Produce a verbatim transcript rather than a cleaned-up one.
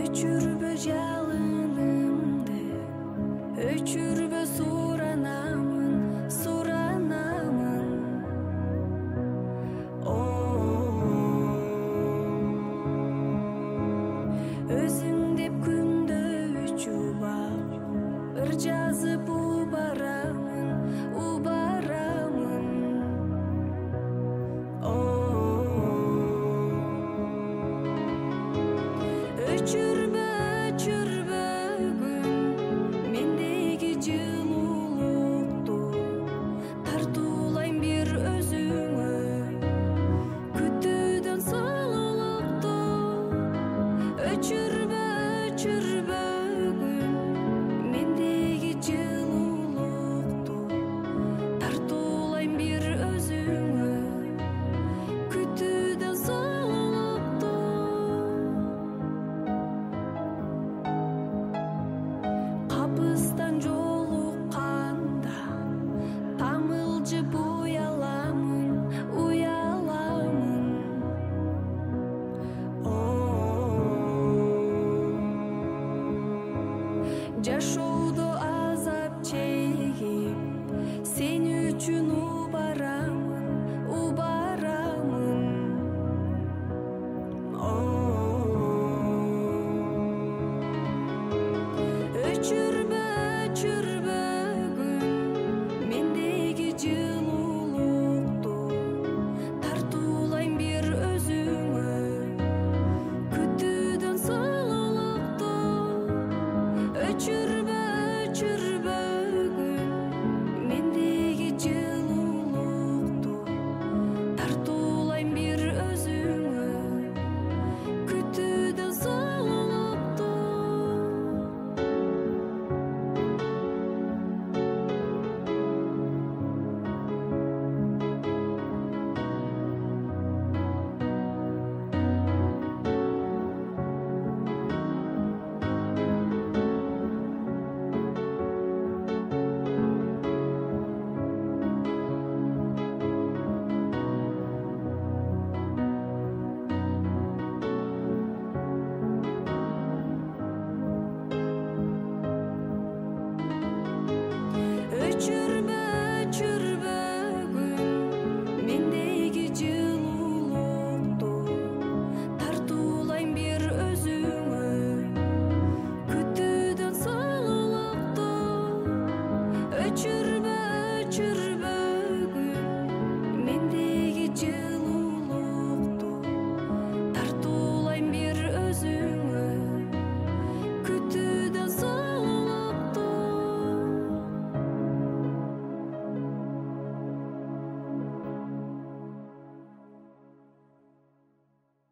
Өчүрбө жалынымды, өчүрбө суранамын, суранамын. Өзүң деп күндө учубап, ыр жазып убарамын, убарамын. Өчүрбө, өчүрбө күн, мендеги жылуулукту, тартуулайм бир өзүңө, күтүүдөн салуулукту. Өчүрбө, өчүрбө күн, мендеги жылуулукту, тартуулайм бир өзүңө, күтүүдөн салуулукту. Капыстан жолукканда тамылжып уяламын, уяламын. Жашоодо азап чегип, сен үчүн убарамын, убарамын. Өчүрбө, өчүрбө күн, мендеги жылуулукту, тартуулайм бир өзүңө, күтүүдөн салуулукту. Өчүрбө, өчүрбө күн, мендеги жылуулукту, тартуулайм бир өзүңө, күтүүдөн салуулукту. Өчүрбө, өчүрбө күн, мендеги жылуулукту, тартуулайм бир өзүңө, күтүүдөн салуулукту. Өчүрбө, өчүрбө